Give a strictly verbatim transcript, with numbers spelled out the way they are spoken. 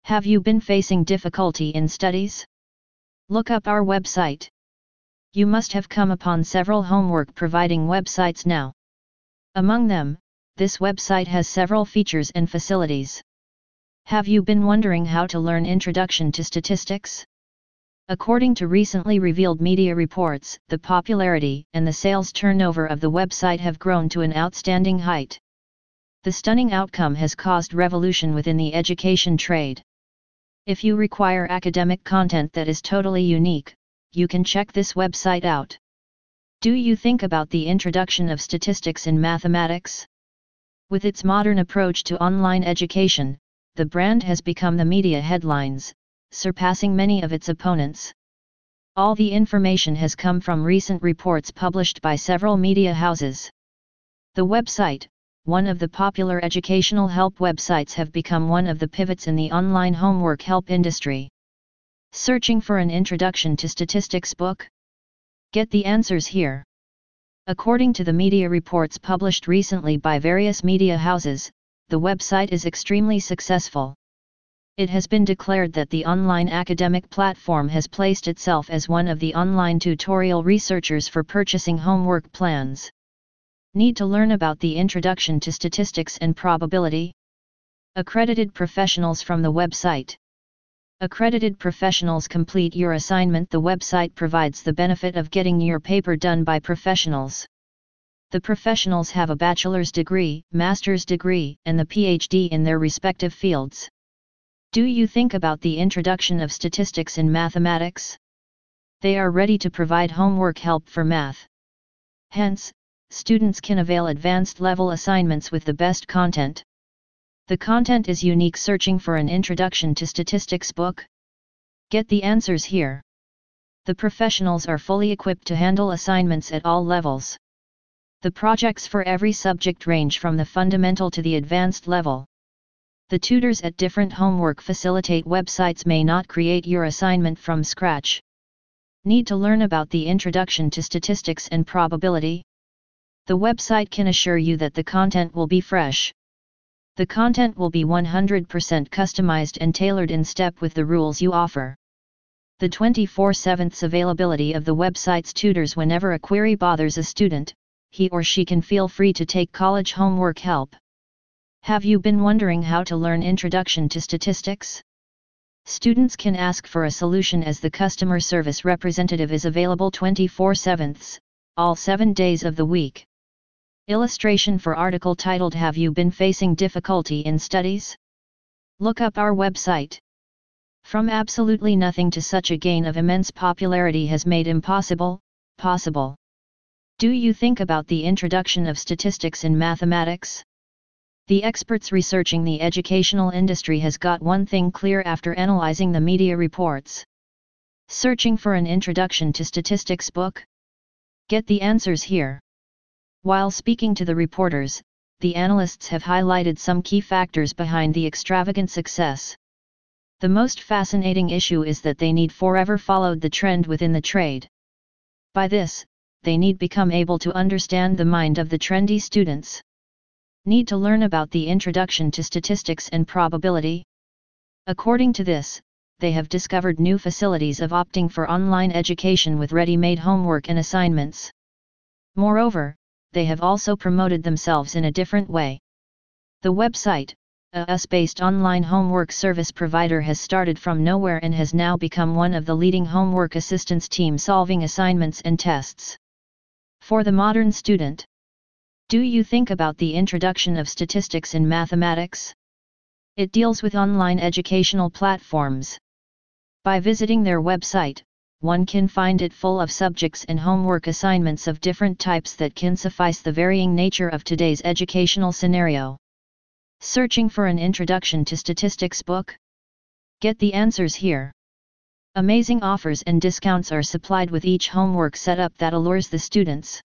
Have you been facing difficulty in studies? Look up our website. You must have come upon several homework providing websites now. Among them, this website has several features and facilities. Have you been wondering how to learn Introduction to Statistics? According to recently revealed media reports, the popularity and the sales turnover of the website have grown to an outstanding height. The stunning outcome has caused revolution within the education trade. If you require academic content that is totally unique, you can check this website out. Do you think about the introduction of statistics in mathematics? With its modern approach to online education, the brand has become the media headlines, surpassing many of its opponents. All the information has come from recent reports published by several media houses. The website, one of the popular educational help websites, have become one of the pivots in the online homework help industry. Searching for an Introduction to Statistics book? Get the answers here. According to the media reports published recently by various media houses, the website is extremely successful. It has been declared that the online academic platform has placed itself as one of the online tutorial researchers for purchasing homework plans. Need to learn about the Introduction to Statistics and Probability? Accredited professionals from the website. Accredited professionals complete your assignment. The website provides the benefit of getting your paper done by professionals. The professionals have a bachelor's degree, master's degree, and the P H D in their respective fields. Do you think about the introduction of statistics in mathematics? They are ready to provide homework help for math. Hence, students can avail advanced level assignments with the best content. The content is unique. Searching for an Introduction to Statistics book? Get the answers here. The professionals are fully equipped to handle assignments at all levels. The projects for every subject range from the fundamental to the advanced level. The tutors at different homework facilitate websites may not create your assignment from scratch. Need to learn about the Introduction to Statistics and Probability? The website can assure you that the content will be fresh. The content will be one hundred percent customized and tailored in step with the rules you offer. The twenty-four seven availability of the website's tutors. Whenever a query bothers a student, he or she can feel free to take college homework help. Have you been wondering how to learn Introduction to Statistics? Students can ask for a solution as the customer service representative is available twenty-four seven, all seven days of the week. Illustration for article titled "Have you been facing difficulty in studies?" Look up our website. From absolutely nothing to such a gain of immense popularity has made impossible, possible. Do you think about the introduction of statistics in mathematics? The experts researching the educational industry has got one thing clear after analyzing the media reports. Searching for an Introduction to Statistics book? Get the answers here. While speaking to the reporters, the analysts have highlighted some key factors behind the extravagant success. The most fascinating issue is that they need forever followed the trend within the trade. By this, they need become able to understand the mind of the trendy students. Need to learn about the Introduction to Statistics and Probability? According to this, they have discovered new facilities of opting for online education with ready-made homework and assignments. Moreover, they have also promoted themselves in a different way. The website, a U S-based online homework service provider, has started from nowhere and has now become one of the leading homework assistance team solving assignments and tests. For the modern student, do you think about the introduction of statistics in mathematics? It deals with online educational platforms. By visiting their website, one can find it full of subjects and homework assignments of different types that can suffice the varying nature of today's educational scenario. Searching for an Introduction to Statistics book? Get the answers here. Amazing offers and discounts are supplied with each homework setup that allures the students.